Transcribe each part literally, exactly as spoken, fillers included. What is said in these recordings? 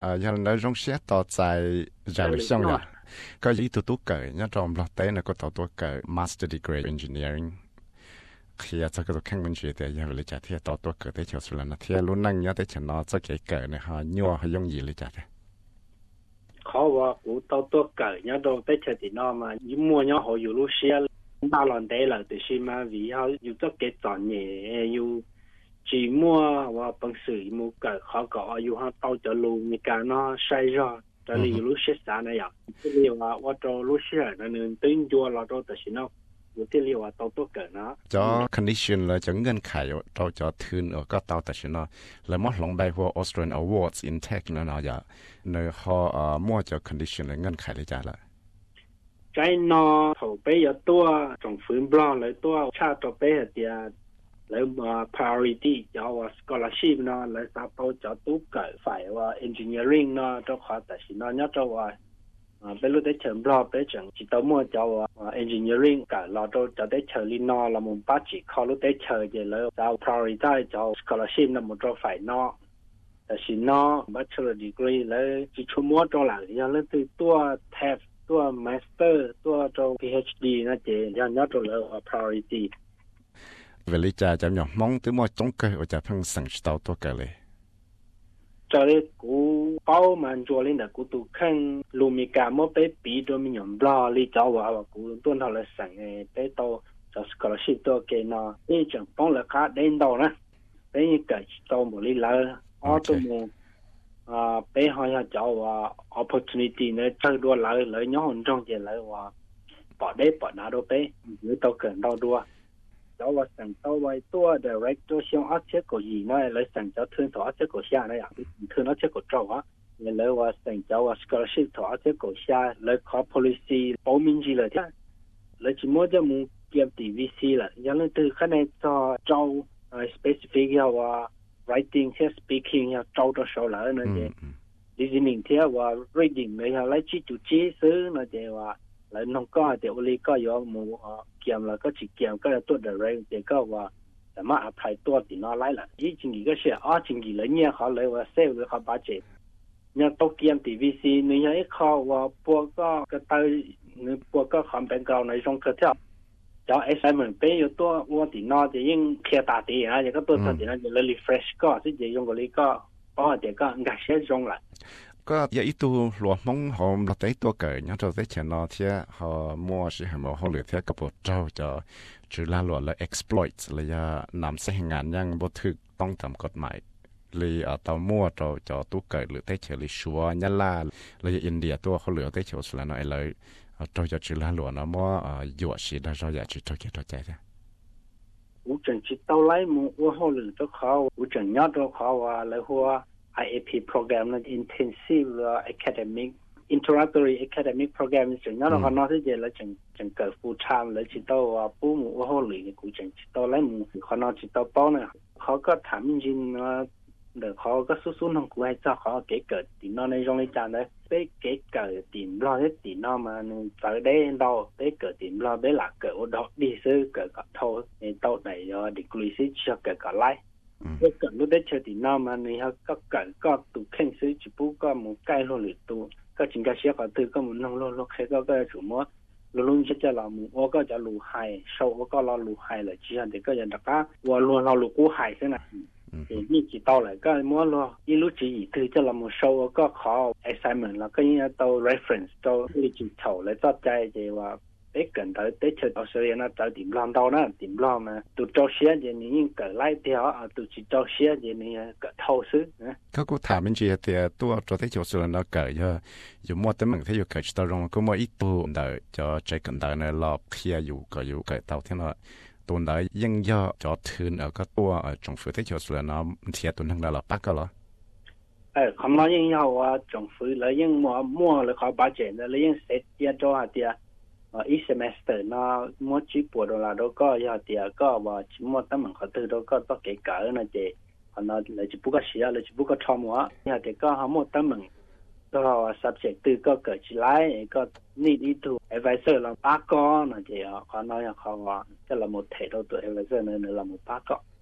à giờ nói rong xe tỏ tại giờ lịch xong rồi có ý tụ tụ cởi nhá trong lọt tế này có tụ tụ cởi master degree engineering khi cho cái khang mình chuyện thì giờ lịch trả thì tụ tụ cởi tới chiều xuống là thì luôn năng nhá tới chừng nó cho cái cởi này họ nhua họ dùng gì lịch trả thế khóว่ากูtụ tụ cởi nhá trong tới chiều thì nó mà những mua nhá họอยู่lúc xe ba lần đấy là từ khi mà vì họอยู่cho cái chọn nhẹอยู่chỉ mua và bằng sự mua cởi khó cóอยู่họ tàu cho luôn người cả nó sai ra tại vì lúc xếp sáng này ạ cái liệu làว่าเราlúc xếp là nên tính cho làเราแต่สิเนาะอยู่ที่เรียกว่าเตาตัวเกิดเนาะ cho condition เลยจะเงื่อนไขเราจะทืนก็เตาแต่สิเนาะแล้วมอลงไปพวก Australian Awards in Tech นั่นเนาะอย่าในข้อมั่วจะ condition เลยเงื่อนไขเลยจ้าละใจนอเขาไปอย่าตัวจงฝืนบล้อเลยตัวชาตัวไปเดียแล้วมา priority จะว่า scholarship เนาะแล้วสาวตัวจะตู้เกิดฝ่ายว่า engineering เนาะตัวขอแต่สิเนาะเนี่ยจะว่าไปรู้ได้เฉินบล้อไปจังจิตตัวมั่วจะว่า engineering กับเราตัวจะได้เฉินลินอเรามุ่งปัจจิเขารู้ได้เฉินเยอะแล้วจะ priority จะ scholarship นั่นมุ่งตัวฝ่ายนอแต่สิเนาะ bachelor degree แล้วจิตชั่วโมงตัวหลังยังเรื่องตัวแทบตัว master ตัวตัว PhD นะเจยังยอดตัวเลยว่า priority về lý cha chăm nhọc mong tới mọi trong cơ ở chả phân sản tàu tôi cảเลย cho nên cú bao mà cho lên là cú tụ khăn lùmi cả mỗi bé bị đôi mình nhom lo lý cháu vào và cú tuân theo là sản bé tàu cho scholarship tôi cái nó cái chẳng phong là khác đến đâu nè bé như cái tàu một lý lỡ ở tôi muốn à bé họ nhà cháu và opportunity này chơi đua lỡ lỡ nhau hơn trong chuyện lỡ và bỏ đấy bỏ nào đâu bé nếu tàu cần đâu đua cháuว่าสั่งเต้าไว้ตัว director ช่องอัดเช็คก็ยีน้อยเลยสั่งเจ้าทุนต่ออัดเช็คก็เสียนะอย่างทุนอัดเช็คก็เจ้าอ่ะเนี่ยเลยว่าสั่งเจ้าว่า scholarship ต่ออัดเช็คก็เสียเลยขอ policy 保民จีเลยที่เลยจิโม่จะมุ่งเกี่ยว ดี วี ซี ละยังเลยตื่นขั้นในจอเจ้า specific ว่า writing ที่ speaking ที่เจ้าตัวโชว์เลยนั่นเอง listening ที่ว่า reading เลยที่เลยจีจุจีซื้อนั่นเองว่าแล้วน้องก็เดี๋ยวลีก็ยอมมูเกี่ยมแล้วก็จีเกี่ยมก็จะตัวเดรย์เดี๋ยวก็ว่าแต่มาอัพพลายตัวตีน้อยไรล่ะยี่จริงๆก็เสียอ๋อจริงๆเลยเนี่ยเขาเลยว่าเซลล์เลยเขาบาดเจ็บเนี่ยตัวเกี่ยมทีวีซีเนี่ยไอ้เขาว่าพวกก็ก็เตยเนี่ยพวกก็คำเป็นเก่าในช่องเครือเที่ยวจะไอ้ไซมันเป็นอยู่ตัวว่าตีน้อยจะยิ่งเคลียร์ตาตีนะอย่างก็ตัวตัวตีน้อยจะเลยรีเฟรชก็ซึ่งจะ用个ลีก็เพราะเดี๋ยวก็งัดเสียจงละก็อย่าอีตัวหลวงมงหอมเราได้ตัวเกิดยังเราได้เช่นนอเทียเขามั่วสิเหมือนเขาเหลือเทียกับพวกเจ้าจะจุลาหลวงและ exploit เลยจะนำใช้งานยังบ่ถึกต้องตามกฎหมายเลยเอาตัวมั่วเราจะตัวเกิดหรือได้เฉลี่ยชัวยะลาเลยอินเดียตัวเขาเหลือได้เฉลี่ยสุดแล้วน้อยเลยเราจะจุลาหลวงนะมั่วหยวดสิได้เราอยากจุดตัวเกี่ยวกับใจได้我整起到来么，我好了都考，我整要都考啊，来话。I A P program นั้น intensive academic introductory academic program จึงนั่นเราก็นอกที่จะแล้วจึงจึงเกิด full time แล้วจิตโตว่าปูหมูว่าหัวหลีกูจึงจิตโตแล้วหมูเขานอกจิตโตป้อเนี่ยเขาก็ถามจริงๆว่าเดี๋ยวเขาก็สู้ๆน้องกูให้เจ้าเขาเก๋เกิดตีนอนในโรงเรียนจานเลยไปเก๋เกิดตีนรอได้ตีนอนมาหนึ่งจากได้ดอกไปเกิดตีนรอได้หลักเกิดดอกดีซื้อเกิดกับโทในโตไหนยอดีกรีซิจะเกิดกับไล่ก็เกิดรู้ได้เฉลี่ยน้ามันนี่ฮะก็เกิดก็ตุเข่งซื้อจิบุก็มุ่งใกล้โลหรือตัวก็จริงก็เสียก็ตือก็มุ่งน้องโลโลแค่ก็ก็จุ่มว่าลุลุงจะจะเรามุ่งว่าก็จะรู้หายโชว์ก็เรารู้หายเลยจีฮันเด็กก็ยังตะก้าว่าล้วนเรารู้กู้หายใช่ไหมนี่กี่ตัวเลยก็มั่วล้อยี่รู้จีอีตือจะเรามุ่งโชว์ก็ขอ assignment แล้วก็ยังตัว reference ตัวลิจิเฉาเลยตัดใจเจว่าbé cần tới tới chơi Australia nó tới điểm làm đâu nó điểm làm mà tụi cho xe gì này cỡ lại theo à tụi chỉ cho xe gì này cỡ thâu xứ เขาก็ถามมันจีแต่ตัวตัวที่จะสุดแล้วเกิดอยู่อยู่มั่วแต่มันที่อยู่เกิดตัวรงก็มั่วอีตัวเดี๋ยวจะใจกันเดี๋ยวในรอบเคลียอยู่ก็อยู่เกิดเท่าที่เราตัวเดี๋ยวยังย่อจะทืนเออก็ตัวจงฝืนที่จะสุดแล้วเทียตัวนึงแล้วเราปักก็หรอเออคำนั้นยังย่อว่าจงฝืนแล้วยังมั่วมั่วเลยเขาบาดเจ็บแล้วยังเสร็จเดียวตัวเดียวอี semester นะมั่วจีปวดเราเราก็ยาเดียก็ว่าจีมั่วตั้งมันเขาตื่นเราก็ต้องเก๋ไก่นะเจขณะเลยจีบุกเสียเลยจีบุกทอมัวยาเดียก็หามั่วตั้งมันก็ subject ตื่นก็เกิดจีไลก็ need to advisor เราปากก็นะเจขณะอย่างเขาว่าจะเราหมดเทเราตัว advisor เนี่ยเราหมดปากก็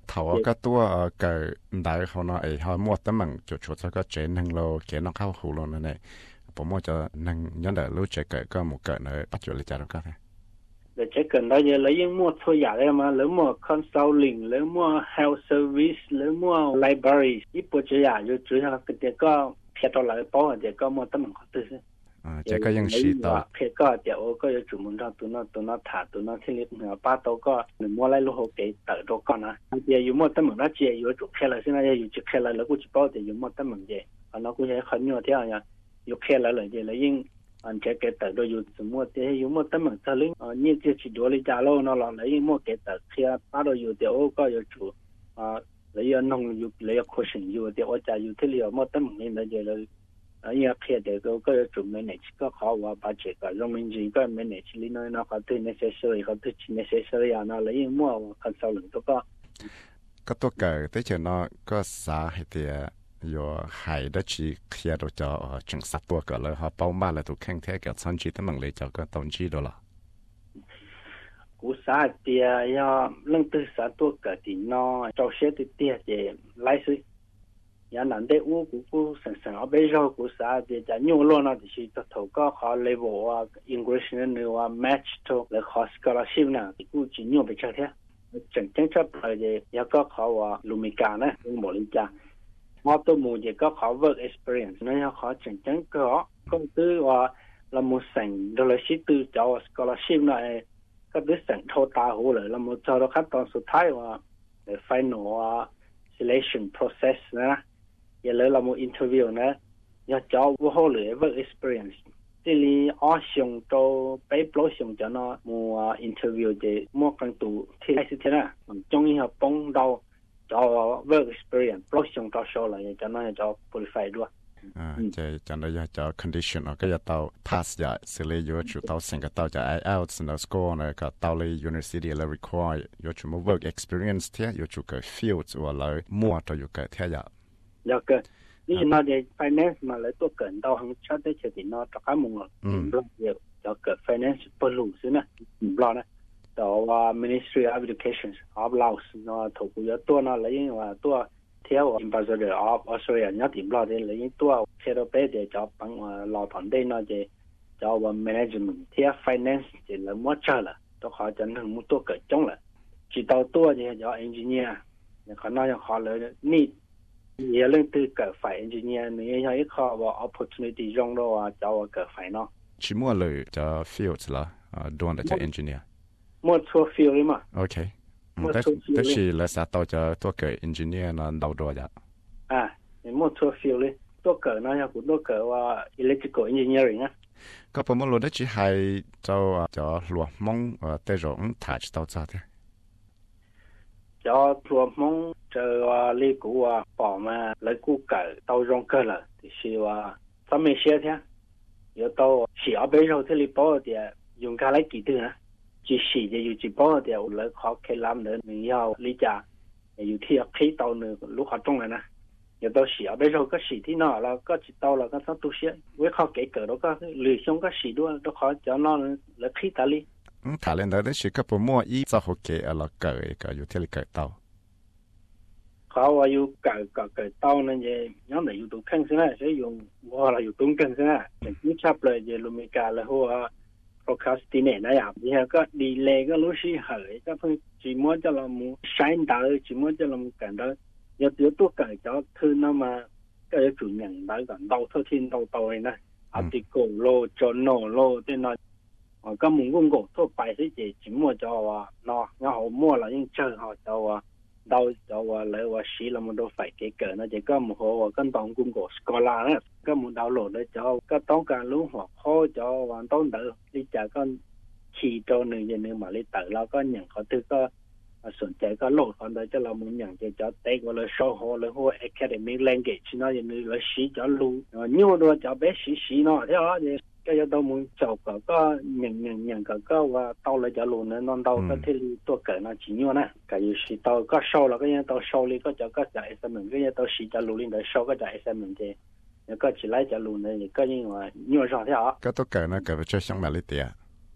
thầu cái tua cái đại họ nói ấy họ mua tấm bằng cho cho cho cái chế năng lô chế nó khâu hủ luôn này bộ mua cho năng nhớ đợi lúc chế cái cái một cái này bắt chuột lấy trả được cái này để chế cần đó giờ lấy những mua thôi giả đấy mà lấy mua consulting lấy mua health service lấy mua library ít bộ chế giả rồi chủ yếu là cái có thiệt đó là bao giờ có mua tấm bằng có từ à chế cái những gì đó thiệt có thì ô có chủ muốn ra tụi nó tụi nó thả tụi nó thiên liệt nữa ba tàu có mình mua lại lúc họ cái tờ đó con à giờ dùng mua tấm bằng đó chỉ dùng chủ khai là xin là dùng chủ khai là lấy cũng chỉ bao thì dùng mua tấm bằng gì và nó cũng sẽ khó nhiều theo nha dùng khai là lợi gì lấy những anh chế cái tờ đó dùng mua thì dùng mua tấm bằng thơ lính như cái chỉ đồ lấy trả lâu nó là lấy mua cái tờ khi ba đồ dùng thì ô có dùng chủ à lấy nông dùng lấy khó sinh dùng thì ô trả dùng thì liệu mua tấm bằng này là gì là ở nhà khi để có có chuẩn bị này có khó và把这个农民这个没呢去里头那个对那些社会和对那些社会啊那来因么很少人都个ก็ตัวเกิดแต่เจอเนาะก็สาเหตุอยู่หายได้ชีเคลียร์ตัวจอจังสัตตัวเกิดเลยฮะเป้าหมายเลยตัวแข่งแท้กับสันจีตั้งเลยจอก็ต้องจีด้วยล่ะกูสาเดียยาเรื่องตัวสาตัวเกิดที่นอเจ้าเสียตัวเดียจะไล่ซื้อย่านั่นได้อู้กูกูสังสังเอาไปรอกูสาเดียจะยุ่งล้วนนะที่ชีตัวเขาก็ขอเลเวลว่า English นั่นหรือว่า match ตัวแล้วขอ scholarship นะกูจะยุ่งไปเช่าเท่าจังจังชอบเลยยังก็ขอว่าลูมิกานะลุงบอกเลยจ้าพอตัวมูจะก็ขอ work experience นั่นยังขอจังจังก็ก็คือว่าเรามูสั่งโดยสิตัวจะ scholarship นะก็คือสั่งโทรตาหูเลยเรามูจะเราขั้นตอนสุดท้ายว่า final ว่า selection process นะอย่าเลยเรามู interview นะอย่าจะว่าเขาเลย work experienceที่ลีอ๋อส่งตัวไปปล่อยส่งจะเนาะมัว interview จะมัวกันตัวที่ไอ้สิเท่านั้นมันจงยังป้องดาวจะ work experience ปล่อยส่งตัวโชว์เลยจะเนาะจะ qualify ด้วยอ่าจะจะได้จะ condition ก็จะต้อง pass จะสิเลยอยู่จุดต้องสิ่งก็ต้องจะ ไอ อี แอล ที เอส นะ score นะก็ต้องเลย university เลย require อยู่จุดมัว work experience เท่าอยู่จุดก็ field ว่าเลยมัวตัวอยู่ก็เท่าอย่างแล้วก็นี่น่าจะ finance มาเลยตัวเกินดาวหังชัดได้เฉลี่ยน่าจะก้ามงอ่ะบล็อกเดียวจะเกิด finance ปลุกสินะบล็อกนะแต่ว่า ministry of education of Laos น่าถูกอยู่ตัวน่าเลยว่าตัวเที่ยว ambassador of Australia เนี่ยติดบล็อกเลยเลยตัวเที่ยวไปเดี๋ยวจะปังว่าเราตอนได้น่าจะจะว่า management เที่ยว finance จะเลยมั่วเจอละตัวเขาจะนั่งมุตัวเกิดจงละจิตเอาตัวจะจะ engineer เนี่ยเขาน่าจะขอเลยนี่也令对个ฝ่าย engineer 你要一考ว่า opportunity 用到啊找我个ฝ่ายเนาะชิมัวเลยจะ field ละอ่าโดนจะ engineer มั่วทั่ว field เลยมั้ยโอเคแต่แต่สิแล้วซะต่อจะตัวเกิด engineer นั้นดาวตัวจ้ะอ่ามั่วทั่ว field เลยตัวเกิดนะอยากตัวเกิดว่า electrical engineering อ่ะก็ผมรู้ได้สิให้เจ้าจะหลวงมงเอ่อแต่รงถ่ายต่อจ้ะจะรวมมงเจอว่าเลี้ยกูว่าป่อมาแล้วกูเกิด到รงเกิดละที่ชื่อว่าสมัยเสียเท่า有到小背后这里包的用下来几多呢只是就有几包的我来考开南的你要理解有ที่可以到呢ลูกค้าตรงเลยนะ有到小背后ก็สีที่นอแล้วก็จิต到了ก็ต้องตัวเสียไว้เขาเกิดเกิดแล้วก็หรือช่วงก็สีด้วยแล้วเขาจะนอนแล้วขี้ตาลีอืมถ้าเล่นได้สิก็ผมว่าอีจะโอเคอะไรเกิดก็อยู่ที่เกิดเตาเขาว่าอยู่เกิดก็เกิดเตานั่นเองย้อนแต่อยู่ตรงข้างใช่ไหมใช้用ว่าเราอยู่ตรงข้างใช่ไหมแต่ที่ชอบเลยจะลุมิกาแล้วว่า procrastinate นะอย่างนี้ก็ดีเลยก็รู้สึกเหยก็เพิ่งจีมัวจะเรามูใช้ดาวจีมัวจะเรามูกันได้要有多改造他那么ก็จะจุดหนึ่งได้ก่อนดาวเท่าที่ดาวโตเลยนะอาติโกโลจอนโนโลที่นั่น我根本公公做白事节节目叫我喏，然後摸了用正好叫我到叫我來我洗那麼多費給個那就根本和我跟當公公是個啦呢，根本到落的叫個當個路學好叫我當得你就個起到呢嘢呢嘛你得啦個人เขาถือก็สนใจก็โลดคนเดียวจะเราเหมือนอย่างจะจะเต็กว่าเลยโซ่หัวเลยหัว academic language เนาะอย่างนี้เลยสีจะรู้นิ้วตัวจะไปสีสีเนาะเท่าไหร่ก็จะต้องมึงจบก็ก็อย่างอย่างอย่างก็ก็ว่า到了จะรู้เนี่ยนอน到ก็ที่ตัวเกิดนะจีนิ้วนะก็อยู่สี到ก็โซ่แล้วก็ยัง到โซ่เลยก็จะก็จะ assignment ก็ยัง到สีจะรู้เลยแต่โซ่ก็จะ assignment เจแล้วก็起来จะรู้เนี่ยก็ยังว่านิ้ว上เท่าก็ตัวเกิดนะเกิดไปช่วยช่างมาลิเตียกู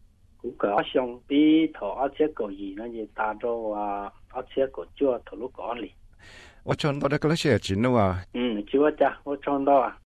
cũng có xong bí thọ ở chế cổ gì nó gì ta cho à ở chế cổ chua thọ lúc có liền. 我唱到那个那些钱了啊， 嗯，就我家我唱到啊。